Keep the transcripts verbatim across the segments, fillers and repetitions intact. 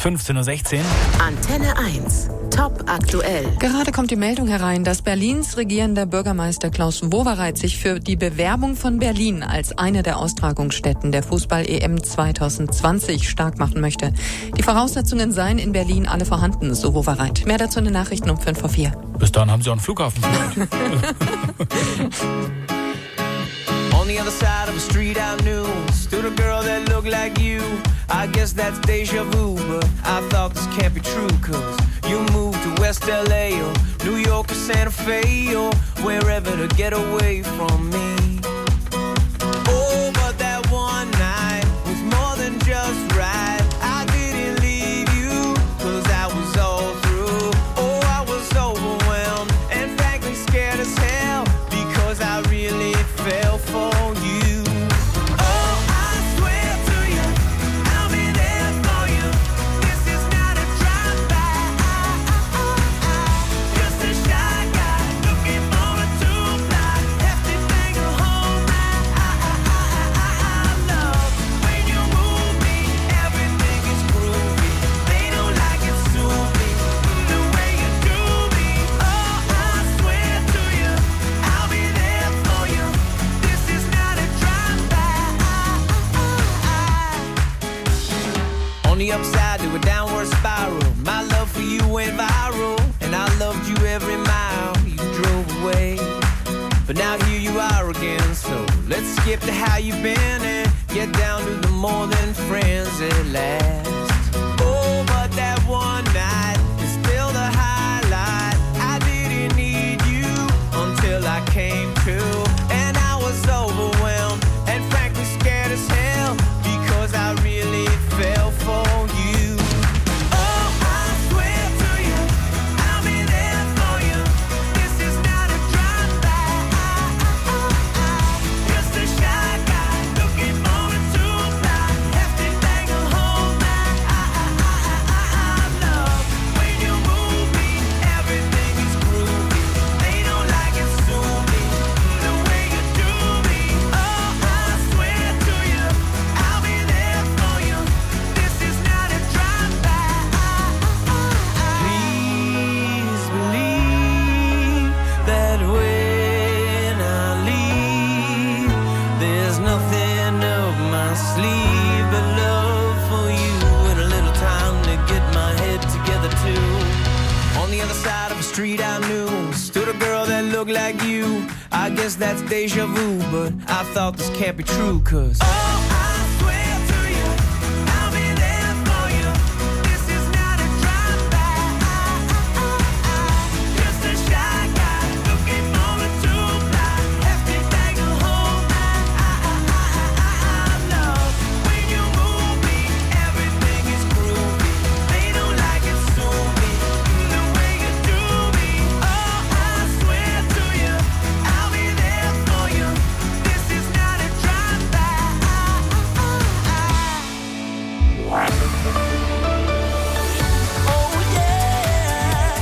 fünfzehn Uhr sechzehn. Antenne eins. Top aktuell. Gerade kommt die Meldung herein, dass Berlins regierender Bürgermeister Klaus Wowereit sich für die Bewerbung von Berlin als eine der Austragungsstätten der Fußball-E M zwanzig zwanzig stark machen möchte. Die Voraussetzungen seien in Berlin alle vorhanden, so Wowereit. Mehr dazu in den Nachrichten um fünf vor vier. Bis dahin haben sie auch einen Flughafen. On the other side of the street I knew stood a girl that looked like you. I guess that's deja vu, but I thought this can't be true, cause you moved to West L A or New York or Santa Fe or wherever to get away from me. Oh, but that one night was more than just right. I didn't leave you, cause I was all through. Oh, I was overwhelmed and frankly scared as hell, because I really fell for you. Upside to a downward spiral. My love for you went viral, and I loved you every mile you drove away. But now here you are again, so let's skip to how you've been and get down to the more than friends at last. Oh, but that one night is still the highlight. I didn't need you until I came to, and I was overwhelmed and frankly scared as hell, because I really fell for you. Oh, I swear to you, I'll be there for you. This is not a drive-by. Just a shy guy looking for a two-ply, hefty thing to hold my love. When you move me, everything is groovy. They don't like it, sue me the way you do me. Oh, I swear to you, I'll be there for you. This is not a drive-by. Please believe that when I leave, there's nothing up my sleeve but love for you and a little time to get my head together too. On the other side of the street I knew stood a girl that looked like you. I guess that's deja vu, but I thought this can't be true, cause oh, I swear to you, I'll be there for you. This is not a drive-by. Just a shy guy looking for a two-ply, hefty thing to hold my love. When you move me, everything is groovy. They don't like it, sue me the way you do me. Oh, I swear to you, I'll be there for you. This is not a drive-by. Oh yeah.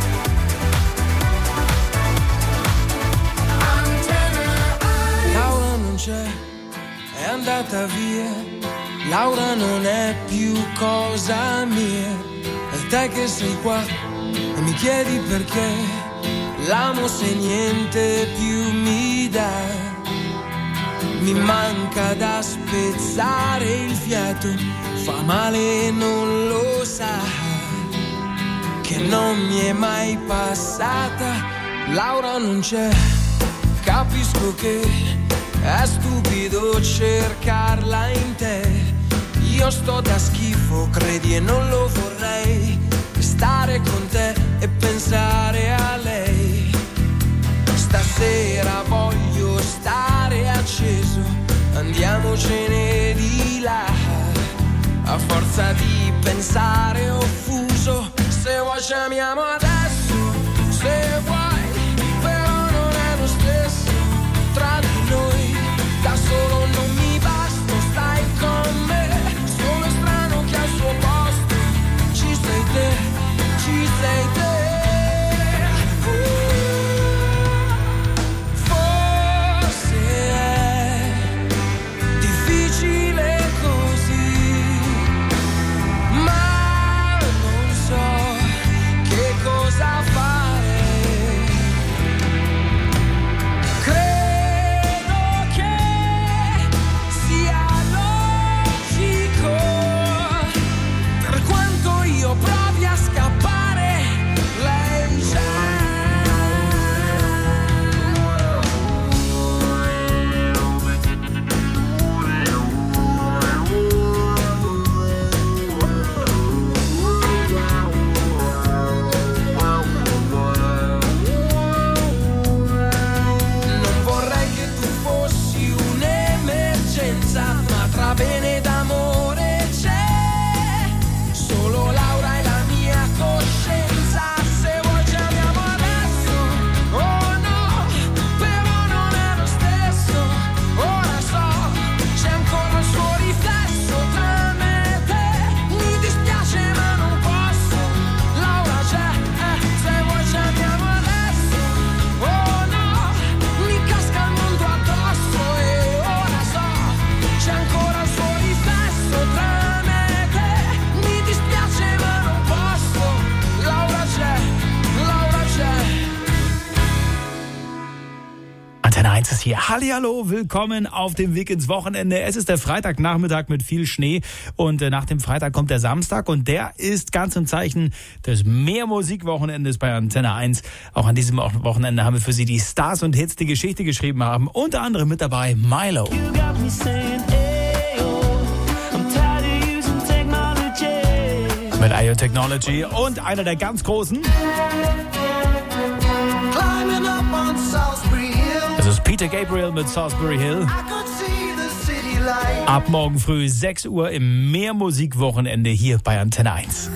Laura non c'è, è andata via. Laura non è più cosa mia. E te che sei qua e mi chiedi perché l'amo se niente più mi dà. Mi manca da spezzare il fiato, fa male e non lo sa, che non mi è mai passata. Laura non c'è, capisco che è stupido cercarla in te. Io sto da schifo, credi, e non lo vorrei, stare con te e pensare a lei. Stasera voglio stare acceso, andiamocene di là. A forza di pensare offuso, se vuoi ci amiamo adesso, se vuoi, però non è lo stesso tra di noi. Da solo non mi basta, stai con me, sono strano che al suo posto ci sei te, ci sei te. Difficile così, ma eins ist hier. Hallihallo, willkommen auf dem Weg ins Wochenende. Es ist der Freitagnachmittag mit viel Schnee und äh, nach dem Freitag kommt der Samstag und der ist ganz im Zeichen des Mehrmusikwochenendes bei Antenne eins. Auch an diesem Wochenende haben wir für Sie die Stars und Hits, die Geschichte geschrieben haben. Unter anderem mit dabei Milo. Mit I O Technology und einer der ganz großen. Das ist Peter Gabriel mit Salisbury Hill. Ab morgen früh sechs Uhr im Mehrmusikwochenende hier bei Antenne eins.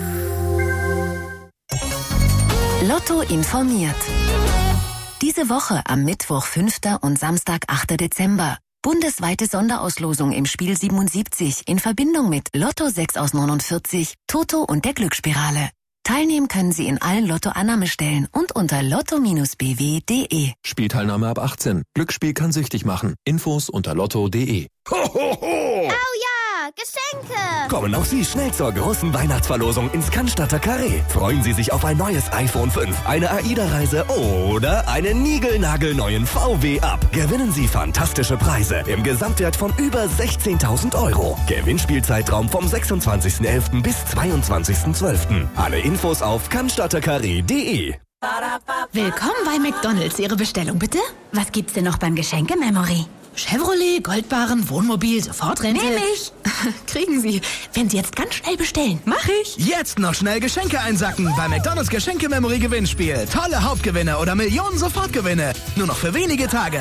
Lotto informiert. Diese Woche am Mittwoch fünften und Samstag achten Dezember. Bundesweite Sonderauslosung im Spiel siebenundsiebzig in Verbindung mit Lotto sechs aus neunundvierzig, Toto und der Glücksspirale. Teilnehmen können Sie in allen Lotto-Annahmestellen und unter lotto Bindestrich b w punkt d e. Spielteilnahme ab achtzehn. Glücksspiel kann süchtig machen. Infos unter lotto punkt d e. Ho, ho, ho! Au ja, Geschenke! Kommen auch Sie schnell zur großen Weihnachtsverlosung ins Cannstatter Carré. Freuen Sie sich auf ein neues iPhone fünf, eine AIDA-Reise oder einen niegelnagelneuen V W ab. Gewinnen Sie fantastische Preise im Gesamtwert von über sechzehntausend Euro. Gewinnspielzeitraum vom sechsundzwanzigsten elften bis zweiundzwanzigsten zwölften Alle Infos auf cannstattercarré punkt d e. Willkommen bei McDonald's. Ihre Bestellung bitte? Was gibt's denn noch beim Geschenke-Memory? Chevrolet, Goldbarren, Wohnmobil, Sofortrente. Nehm ich. Kriegen Sie, wenn Sie jetzt ganz schnell bestellen. Mach ich. Jetzt noch schnell Geschenke einsacken bei McDonald's Geschenke-Memory Gewinnspiel. Tolle Hauptgewinne oder Millionen Sofortgewinne. Nur noch für wenige Tage.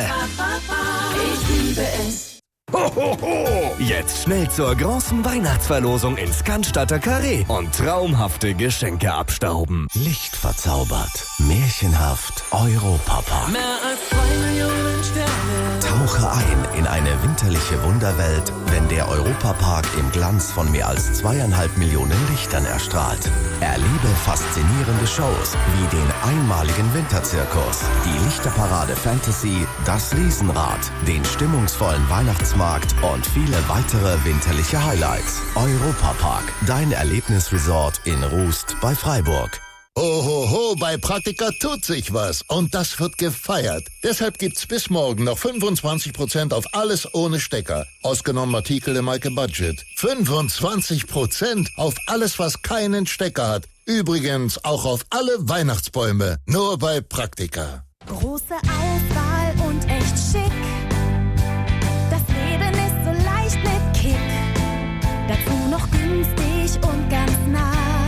Ich liebe es. Ho, ho, ho! Jetzt schnell zur großen Weihnachtsverlosung ins Cannstatter Carré und traumhafte Geschenke abstauben. Licht verzaubert, märchenhaft, Europapark. Mehr als zwei Millionen Sterne. Tauche ein in eine winterliche Wunderwelt, wenn der Europapark im Glanz von mehr als zweieinhalb Millionen Lichtern erstrahlt. Erlebe faszinierende Shows wie den einmaligen Winterzirkus, die Lichterparade Fantasy, das Riesenrad, den stimmungsvollen Weihnachtsmarkt und viele weitere winterliche Highlights. Europapark, dein Erlebnisresort in Rust bei Freiburg. Ohoho, bei Praktika tut sich was und das wird gefeiert. Deshalb gibt's bis morgen noch fünfundzwanzig Prozent auf alles ohne Stecker. Ausgenommen Artikel im Maike Budget. fünfundzwanzig Prozent auf alles, was keinen Stecker hat. Übrigens auch auf alle Weihnachtsbäume. Nur bei Praktika. Große Auswahl und echt schick. Das Leben ist so leicht mit Kick. Dazu noch günstig und ganz nah.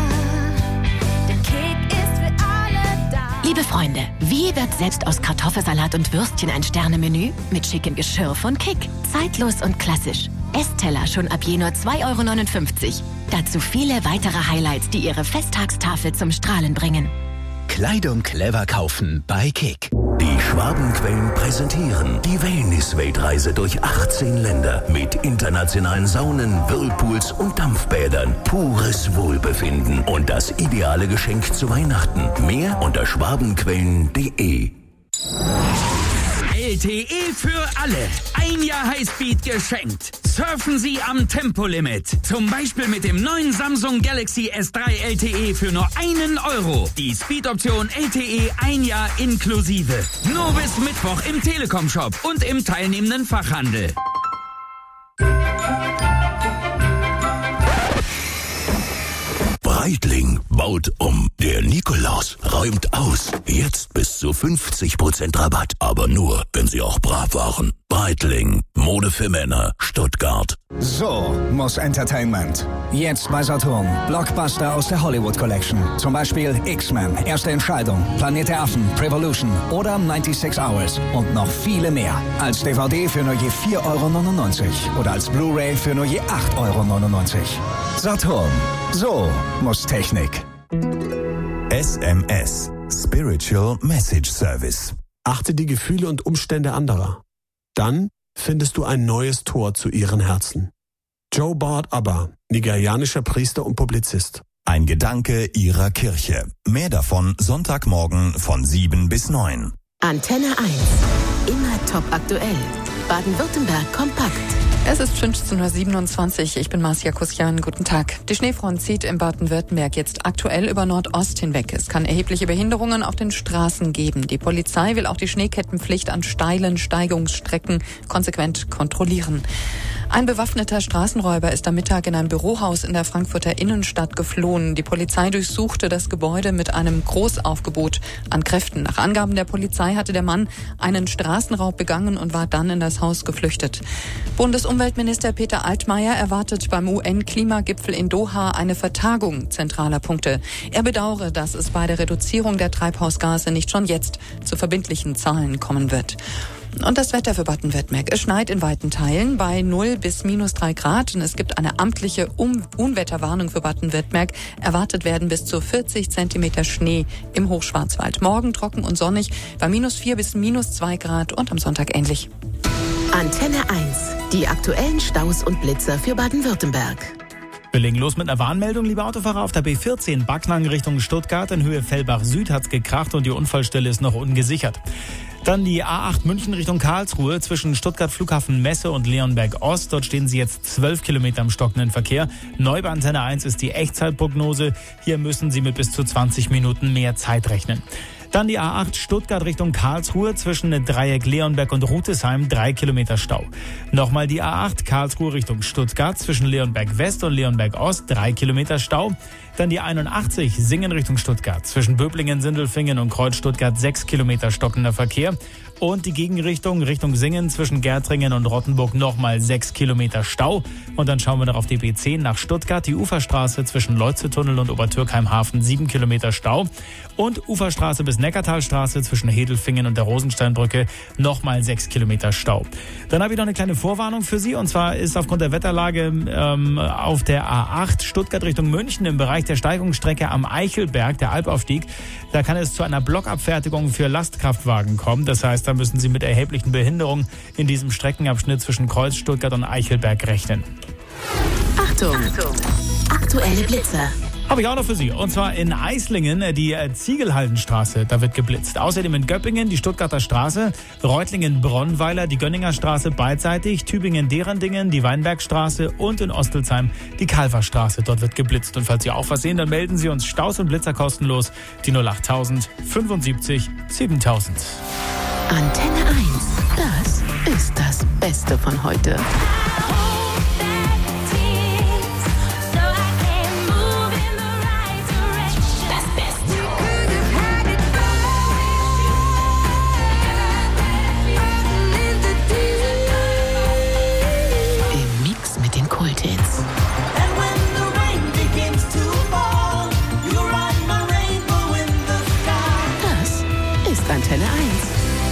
Liebe Freunde, wie wird selbst aus Kartoffelsalat und Würstchen ein Sternemenü? Mit schickem Geschirr von Kick. Zeitlos und klassisch. Essteller schon ab je nur zwei Euro neunundfünfzig. Dazu viele weitere Highlights, die Ihre Festtagstafel zum Strahlen bringen. Kleidung clever kaufen bei Kick. Die Schwabenquellen präsentieren die Wellness-Weltreise durch achtzehn Länder mit internationalen Saunen, Whirlpools und Dampfbädern. Pures Wohlbefinden und das ideale Geschenk zu Weihnachten. Mehr unter schwabenquellen punkt de. L T E für alle. Ein Jahr Highspeed geschenkt. Surfen Sie am Tempolimit. Zum Beispiel mit dem neuen Samsung Galaxy S drei L T E für nur einen Euro. Die Speed-Option L T E ein Jahr inklusive. Nur bis Mittwoch im Telekom-Shop und im teilnehmenden Fachhandel. Breitling baut um. Der Nikolaus räumt aus. Jetzt bis zu fünfzig Prozent Rabatt. Aber nur, wenn Sie auch brav waren. Breitling. Mode für Männer. Stuttgart. So muss Entertainment. Jetzt bei Saturn. Blockbuster aus der Hollywood Collection. Zum Beispiel X-Men, Erste Entscheidung, Planet der Affen, Prevolution oder sechsundneunzig Hours. Und noch viele mehr. Als D V D für nur je vier Euro neunundneunzig. Oder als Blu-ray für nur je acht Euro neunundneunzig. Saturn. So muss Technik. S M S. Spiritual Message Service. Achte die Gefühle und Umstände anderer. Dann findest du ein neues Tor zu ihren Herzen. Joe Bart Abba, nigerianischer Priester und Publizist. Ein Gedanke ihrer Kirche. Mehr davon Sonntagmorgen von sieben bis neun. Antenne eins. Immer top aktuell. Baden-Württemberg kompakt. Es ist fünfzehn Uhr siebenundzwanzig. Ich bin Marcia Kusjan. Guten Tag. Die Schneefront zieht in Baden-Württemberg jetzt aktuell über Nordost hinweg. Es kann erhebliche Behinderungen auf den Straßen geben. Die Polizei will auch die Schneekettenpflicht an steilen Steigungsstrecken konsequent kontrollieren. Ein bewaffneter Straßenräuber ist am Mittag in ein Bürohaus in der Frankfurter Innenstadt geflohen. Die Polizei durchsuchte das Gebäude mit einem Großaufgebot an Kräften. Nach Angaben der Polizei hatte der Mann einen Straßenraub begangen und war dann in das Haus geflüchtet. Bundesumweltminister Peter Altmaier erwartet beim U N-Klimagipfel in Doha eine Vertagung zentraler Punkte. Er bedauere, dass es bei der Reduzierung der Treibhausgase nicht schon jetzt zu verbindlichen Zahlen kommen wird. Und das Wetter für Baden-Württemberg. Es schneit in weiten Teilen bei null bis minus drei Grad und es gibt eine amtliche um- Unwetterwarnung für Baden-Württemberg. Erwartet werden bis zu vierzig Zentimeter Schnee im Hochschwarzwald. Morgen trocken und sonnig bei minus vier bis minus zwei Grad und am Sonntag ähnlich. Antenne eins. Die aktuellen Staus und Blitzer für Baden-Württemberg. Wir legen los mit einer Warnmeldung, liebe Autofahrer. Auf der B vierzehn Backnang Richtung Stuttgart in Höhe Fellbach Süd hat's gekracht und die Unfallstelle ist noch ungesichert. Dann die A acht München Richtung Karlsruhe zwischen Stuttgart Flughafen Messe und Leonberg Ost. Dort stehen Sie jetzt zwölf Kilometer im stockenden Verkehr. Neu bei Antenne eins ist die Echtzeitprognose. Hier müssen Sie mit bis zu zwanzig Minuten mehr Zeit rechnen. Dann die A acht Stuttgart Richtung Karlsruhe zwischen Dreieck Leonberg und Rutesheim, drei Kilometer Stau. Nochmal die A acht Karlsruhe Richtung Stuttgart zwischen Leonberg West und Leonberg Ost, drei Kilometer Stau. Dann die einundachtzig Singen Richtung Stuttgart zwischen Böblingen, Sindelfingen und Kreuz Stuttgart, sechs Kilometer stockender Verkehr. Und die Gegenrichtung Richtung Singen zwischen Gärtringen und Rottenburg nochmal sechs Kilometer Stau. Und dann schauen wir noch auf die B zehn nach Stuttgart. Die Uferstraße zwischen Leutzetunnel und Obertürkheim-Hafen, sieben Kilometer Stau. Und Uferstraße bis Neckartalstraße zwischen Hedelfingen und der Rosensteinbrücke nochmal sechs Kilometer Stau. Dann habe ich noch eine kleine Vorwarnung für Sie. Und zwar ist aufgrund der Wetterlage ähm, auf der A acht Stuttgart Richtung München im Bereich der Steigungsstrecke am Eichelberg, der Alpaufstieg, da kann es zu einer Blockabfertigung für Lastkraftwagen kommen. Das heißt, da müssen Sie mit erheblichen Behinderungen in diesem Streckenabschnitt zwischen Kreuz, Stuttgart und Eichelberg rechnen. Achtung! Achtung. Aktuelle Blitzer. Habe ich auch noch für Sie. Und zwar in Eislingen, die Ziegelhaldenstraße, da wird geblitzt. Außerdem in Göppingen die Stuttgarter Straße, Reutlingen-Bronnweiler, die Gönninger Straße beidseitig, Tübingen-Derendingen, die Weinbergstraße und in Ostelsheim die Kalverstraße. Dort wird geblitzt. Und falls Sie auch was sehen, dann melden Sie uns Staus und Blitzer kostenlos. Die null acht tausend fünfundsiebzig siebentausend. Antenne eins. Das ist das Beste von heute. Antenne eins.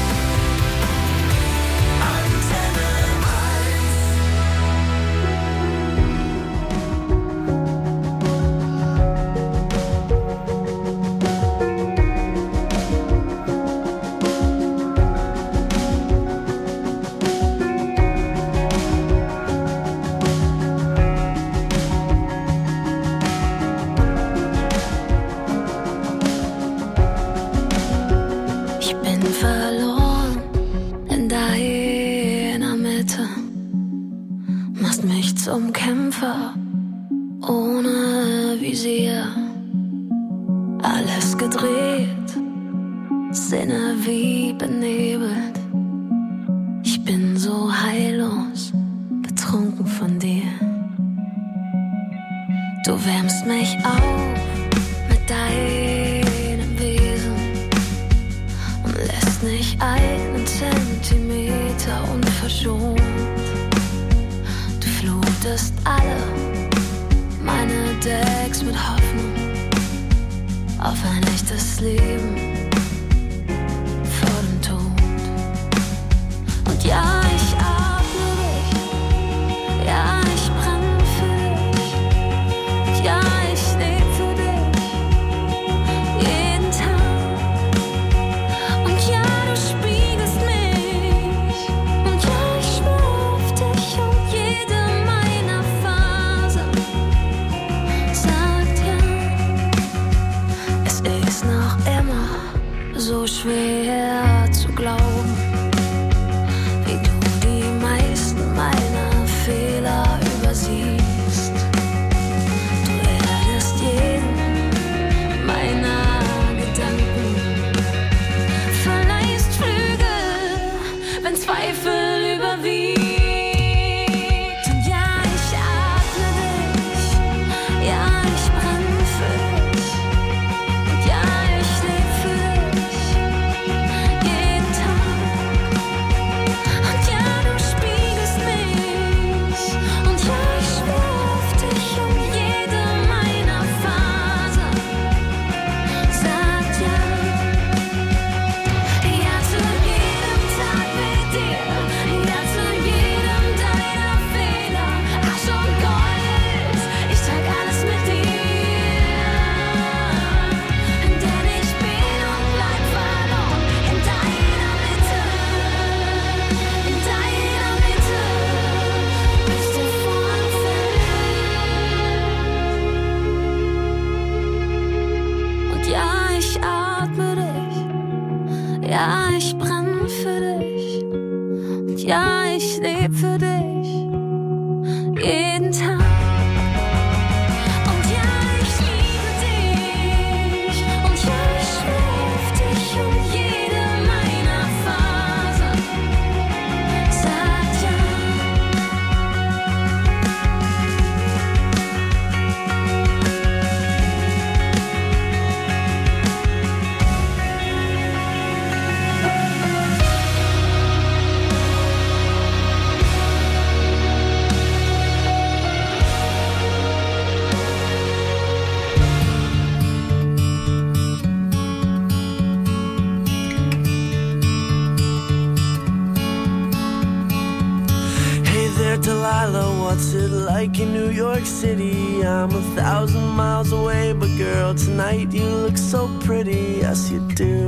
Verloren in deiner Mitte, machst mich zum Kämpfer ohne Visier. Alles gedreht, Sinne wie benebelt. Ich bin so heillos, betrunken von dir. Du wärmst mich auf mit deinem Wesen und lässt nicht einen Zentimeter unverschont. Du flutest alle meine Decks mit Hoffnung auf ein echtes Leben vor dem Tod. Und ja, ich atme dich, ja, ich brenne für dich, ja, ich lebe für dich, jeden Tag. Und ja, du spiegelst mich, und ja, ich schwör auf dich, und jede meiner Phasen sagt ja. Es ist noch immer so schwer zu glauben, wie du die meisten meiner Fehler Delilah, what's it like in New York City? I'm a thousand miles away, but girl, tonight you look so pretty, yes you do.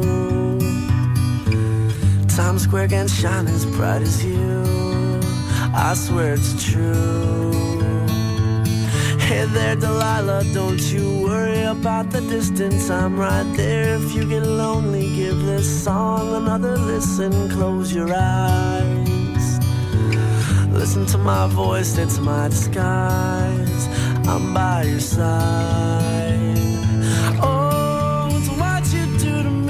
Times Square can't shine as bright as you, I swear it's true. Hey there, Delilah, don't you worry about the distance. I'm right there if you get lonely. Give this song another listen. Close your eyes. Listen to my voice, it's my disguise. I'm by your side.